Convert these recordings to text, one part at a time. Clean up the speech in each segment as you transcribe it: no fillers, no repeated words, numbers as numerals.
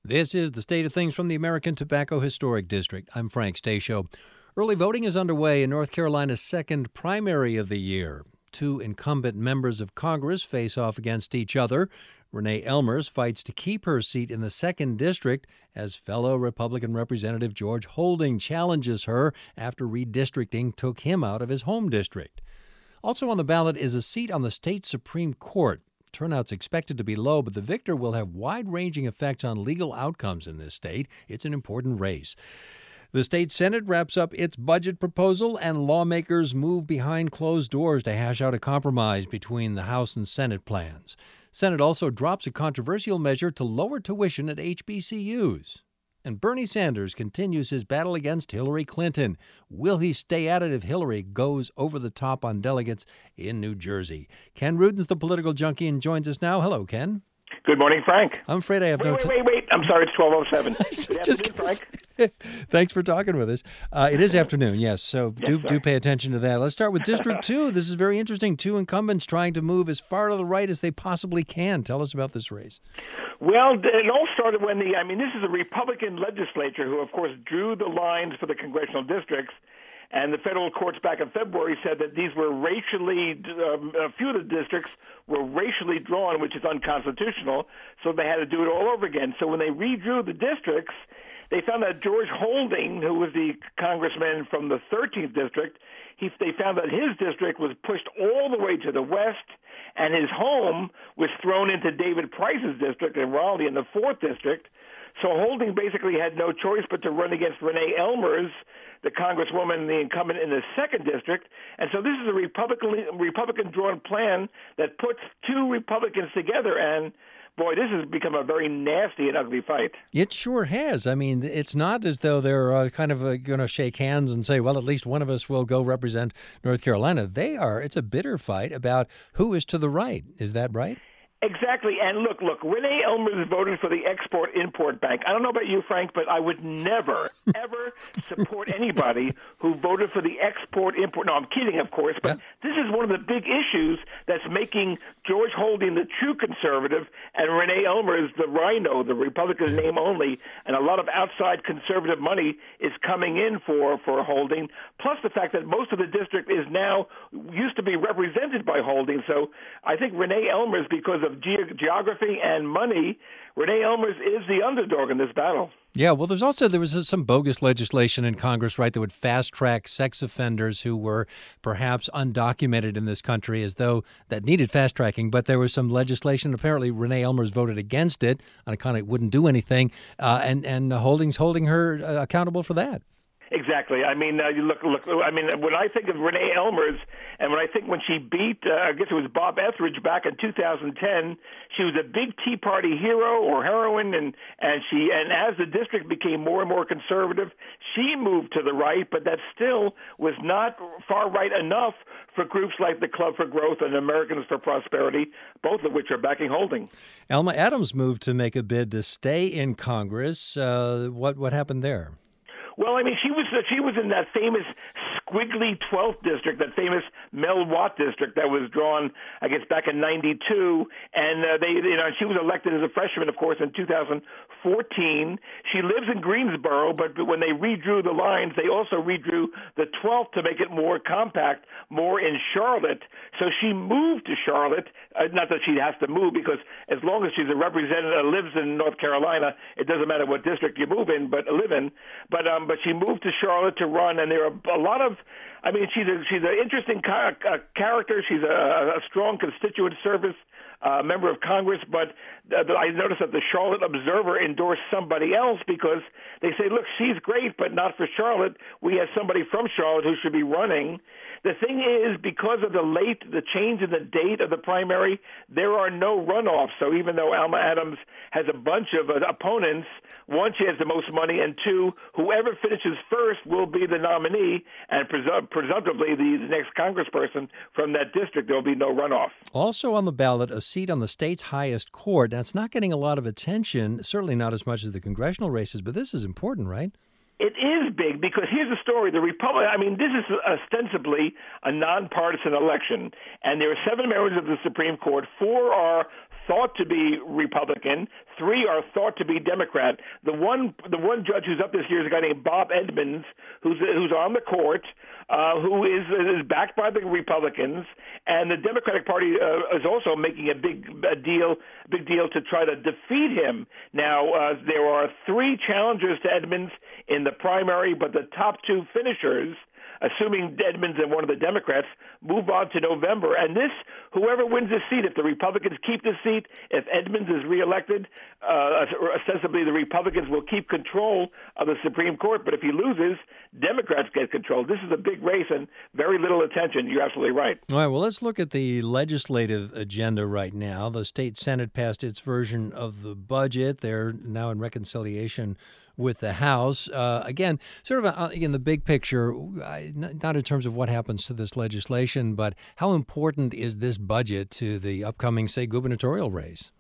This is the State of Things from the American Tobacco Historic District. I'm Frank Stasio. Early voting is underway in North Carolina's second primary of the year. Two incumbent members of Congress face off against each other. Renee Elmers fights to keep her seat in the 2nd District as fellow Republican Representative George Holding challenges her after redistricting took him out of his home district. Also on the ballot is a seat on the state Supreme Court. Turnout's expected to be low, but the victor will have wide-ranging effects on legal outcomes in this state. It's an important race. The state Senate wraps up its budget proposal, and lawmakers move behind closed doors to hash out a compromise between the House and Senate plans. Senate also drops a controversial measure to lower tuition at HBCUs. And Bernie Sanders continues his battle against Hillary Clinton. Will he stay at it if Hillary goes over the top on delegates in New Jersey? Ken Rudin's the political junkie and joins us now. Hello, Ken. Good morning, Frank. I'm afraid I have no time. Wait. I'm sorry, it's 12:07. Frank. Thanks for talking with us. It is afternoon, yes, so do pay attention to that. Let's start with District 2. This is very interesting. Two incumbents trying to move as far to the right as they possibly can. Tell us about this race. Well, it all started when this is a Republican legislature who, of course, drew the lines for the congressional districts. And the federal courts back in February said that these were racially, a few of the districts were racially drawn, which is unconstitutional, so they had to do it all over again. So when they redrew the districts, they found that George Holding, who was the congressman from the 13th district, they found that his district was pushed all the way to the west, and his home was thrown into David Price's district in Raleigh in the 4th district. So Holding basically had no choice but to run against Renee Elmers, the congresswoman, the incumbent in the 2nd district. And so this is a Republican-drawn plan that puts two Republicans together. And, boy, this has become a very nasty and ugly fight. It sure has. I mean, it's not as though they're going to shake hands and say, well, at least one of us will go represent North Carolina. It's a bitter fight about who is to the right. Is that right? Exactly. And look, Renee Elmers voted for the Export-Import Bank. I don't know about you, Frank, but I would never, ever support anybody who voted for the Export-Import. No, I'm kidding, of course, but This is one of the big issues that's making George Holding the true conservative and Renee Elmers the rhino, the Republican name only, and a lot of outside conservative money is coming in for Holding, plus the fact that most of the district used to be represented by Holding. So I think Renee Elmers, because of geography and money, Renee Elmers is the underdog in this battle. Yeah, well, there was some bogus legislation in Congress, right, that would fast-track sex offenders who were perhaps undocumented in this country, as though that needed fast-tracking. But there was some legislation. Apparently, Renee Elmers voted against it on account it wouldn't do anything, and Holding's holding her accountable for that. Exactly. I mean, you look. I mean, when I think of Renee Elmers, and when she beat, I guess it was Bob Etheridge back in 2010, she was a big Tea Party hero or heroine, and as the district became more and more conservative, she moved to the right, but that still was not far right enough for groups like the Club for Growth and Americans for Prosperity, both of which are backing Holding. Alma Adams moved to make a bid to stay in Congress. What happened there? Well, I mean, she was in that famous squiggly 12th district, that famous Mel Watt district that was drawn, I guess, back in '92, and she was elected as a freshman, of course, in 2014. She lives in Greensboro, but when they redrew the lines, they also redrew the 12th to make it more compact, more in Charlotte. So she moved to Charlotte. Not that she has to move, because as long as she's a representative, lives in North Carolina, it doesn't matter what district you live in. But she moved to Charlotte to run, and there are a lot of. I mean, she's an interesting character. She's a strong constituent service member of Congress, but I noticed that the Charlotte Observer endorsed somebody else because they say, look, she's great, but not for Charlotte. We have somebody from Charlotte who should be running. The thing is, because of the change in the date of the primary, there are no runoffs. So even though Alma Adams has a bunch of opponents, one, she has the most money, and two, whoever finishes first will be the nominee, and presumptively the next congressperson from that district. There will be no runoff. Also on the ballot, a seat on the state's highest court. Now, it's not getting a lot of attention, certainly not as much as the congressional races, but this is important, right? It is big because here's the story. This is ostensibly a nonpartisan election, and there are 7 members of the Supreme Court. 4 are thought to be Republican. 3 are thought to be Democrat. The one judge who's up this year is a guy named Bob Edmonds, who's on the court, who is backed by the Republicans, and the Democratic Party is also making a big deal to try to defeat him. Now there are 3 challengers to Edmonds in the primary, but the top 2 finishers, assuming Edmonds and one of the Democrats, move on to November. And whoever wins this seat, if the Republicans keep the seat, if Edmonds is reelected, ostensibly the Republicans will keep control of the Supreme Court. But if he loses, Democrats get control. This is a big race and very little attention. You're absolutely right. All right, well, let's look at the legislative agenda right now. The state Senate passed its version of the budget. They're now in reconciliation with the House. Again, sort of in the big picture, not in terms of what happens to this legislation, but how important is this budget to the upcoming, say, gubernatorial race?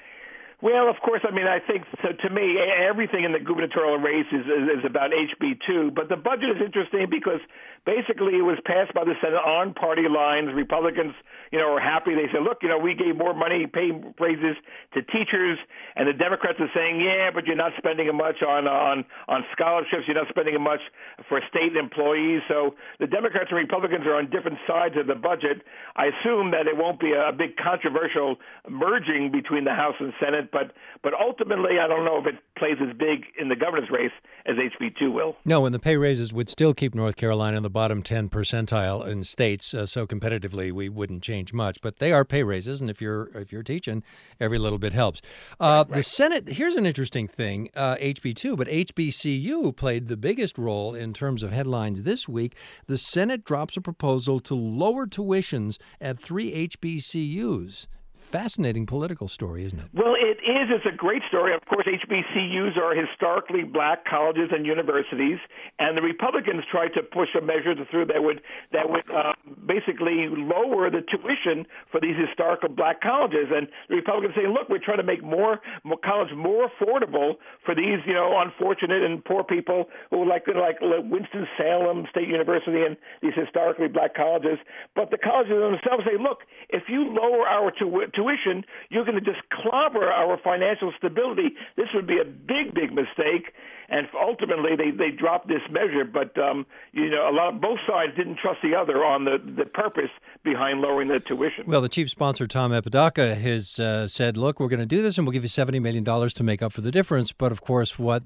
Well, of course, I mean, I think, so to me, everything in the gubernatorial race is about HB2, but the budget is interesting because basically it was passed by the Senate on party lines. Republicans, are happy. They said, look, we gave more money, pay raises to teachers, and the Democrats are saying, yeah, but you're not spending much on scholarships, you're not spending much for state employees. So the Democrats and Republicans are on different sides of the budget. I assume that it won't be a big controversial merging between the House and Senate, but ultimately, I don't know if it plays as big in the governor's race as HB2 will. No, and the pay raises would still keep North Carolina in the bottom 10 percentile in states. So competitively, we wouldn't change much. But they are pay raises, and if you're teaching, every little bit helps. Right. The Senate. Here's an interesting thing: HB2, but HBCU played the biggest role in terms of headlines this week. The Senate drops a proposal to lower tuitions at 3 HBCUs. Fascinating political story, isn't it? Well, it is. It's a great story. Of course, HBCUs are historically black colleges and universities, and the Republicans tried to push a measure through that would basically lower the tuition for these historical black colleges. And the Republicans saying, look, we're trying to make more college more affordable for these, unfortunate and poor people who like Winston-Salem State University and these historically black colleges. But the colleges themselves say, look, if you lower our tuition, you're going to just clobber our financial stability. This would be a big, big mistake. And ultimately, they dropped this measure. But, both sides didn't trust the other on the purpose behind lowering the tuition. Well, the chief sponsor, Tom Apodaca, has said, look, we're going to do this and we'll give you $70 million to make up for the difference. But, of course, what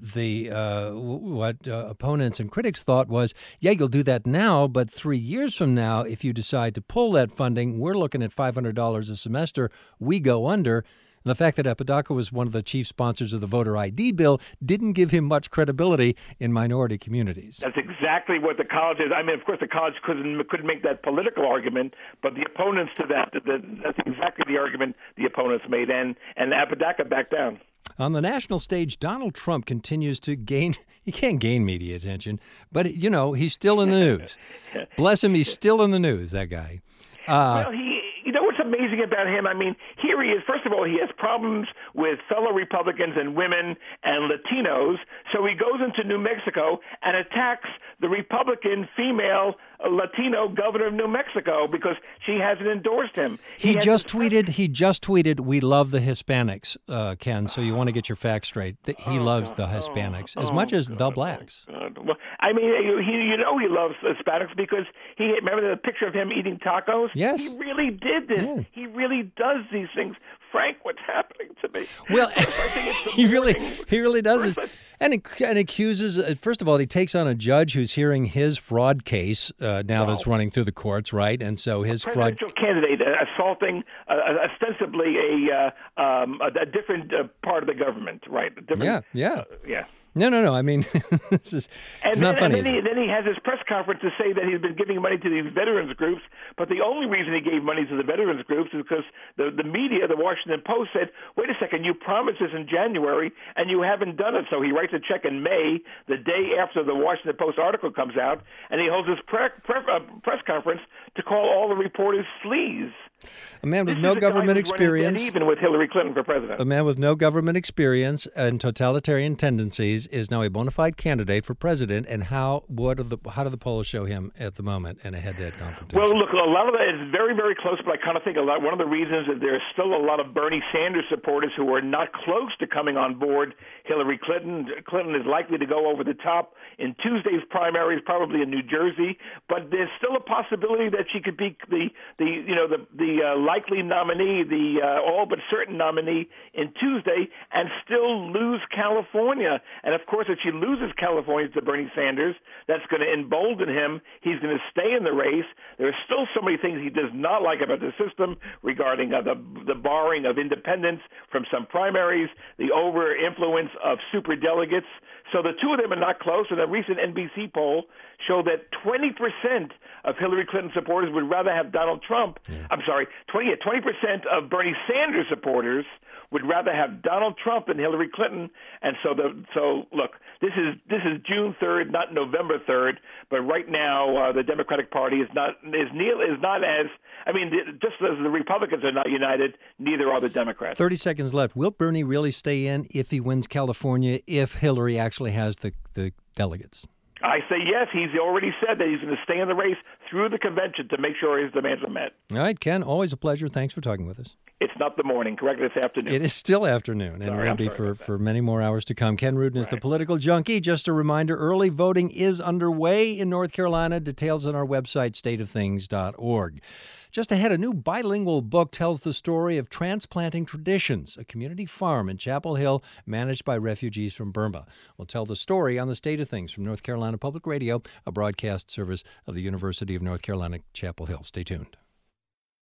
opponents and critics thought was, yeah, you'll do that now, but 3 years from now, if you decide to pull that funding, we're looking at $500 a semester. We go under. And the fact that Apodaca was one of the chief sponsors of the voter ID bill didn't give him much credibility in minority communities. That's exactly what the colleges. I mean, of course, the college couldn't make that political argument, but the opponents to that's exactly the argument the opponents made, and Apodaca backed down. On the national stage, Donald Trump continues to gain. He can't gain media attention, but he's still in the news. Bless him, he's still in the news. That guy. Well, what's amazing about him, I mean, here he is. First of all, he has problems with fellow Republicans and women and Latinos, so he goes into New Mexico and attacks the Republican female Latino governor of New Mexico because she hasn't endorsed him. He just tweeted, "We love the Hispanics," Ken, so you want to get your facts straight. He loves the Hispanics as much as the blacks. Well, I mean, he loves Hispanics because remember the picture of him eating tacos? Yes. He really did this. Yeah. He really does these things. Frank, what's happening to me? Well, he really does this. And accuses, first of all, he takes on a judge who's hearing his fraud case that's running through the courts, right? And so his presidential candidate assaulting ostensibly a different part of the government, right? Yeah. Yeah. No. I mean, it's not funny. And then he has his press conference to say that he's been giving money to these veterans groups, but the only reason he gave money to the veterans groups is because the media, the Washington Post, said, wait a second, you promised this in January, and you haven't done it. So he writes a check in May, the day after the Washington Post article comes out, and he holds his press conference to call all the reporters sleaze. A man with no government experience. Even with Hillary Clinton for president. A man with no government experience and totalitarian tendencies is now a bona fide candidate for president. And how do the polls show him at the moment in a head-to-head confrontation? Well, look, a lot of that is very, very close, but I kind of think one of the reasons is there's still a lot of Bernie Sanders supporters who are not close to coming on board Hillary Clinton. Clinton is likely to go over the top in Tuesday's primaries, probably in New Jersey, but there's still a possibility that she could be the likely nominee, the all but certain nominee in Tuesday, and still lose California. And of course, if she loses California to Bernie Sanders, that's going to embolden him. He's going to stay in the race. There are still so many things he does not like about the system regarding the barring of independents from some primaries, the over-influence of superdelegates. So the two of them are not close, and a recent NBC poll showed that 20% of Hillary Clinton supporters would rather have Donald Trump. Yeah. I'm sorry, 20% of Bernie Sanders supporters would rather have Donald Trump than Hillary Clinton. And so look, this is June 3rd, not November 3rd. But right now, the Democratic Party is not as. I mean, just as the Republicans are not united, neither are the Democrats. 30 seconds left. Will Bernie really stay in if he wins California, if Hillary actually has the delegates? I say yes. He's already said that he's going to stay in the race through the convention to make sure his demands are met. All right, Ken, always a pleasure. Thanks for talking with us. It's not the morning, correct? It's afternoon. It is still afternoon, and will be for many more hours to come. Ken Rudin is the political junkie. Just a reminder, early voting is underway in North Carolina. Details on our website, stateofthings.org. Just ahead, a new bilingual book tells the story of Transplanting Traditions, a community farm in Chapel Hill managed by refugees from Burma. We'll tell the story on the State of Things from North Carolina Public Radio, a broadcast service of the University of North Carolina, Chapel Hill. Stay tuned.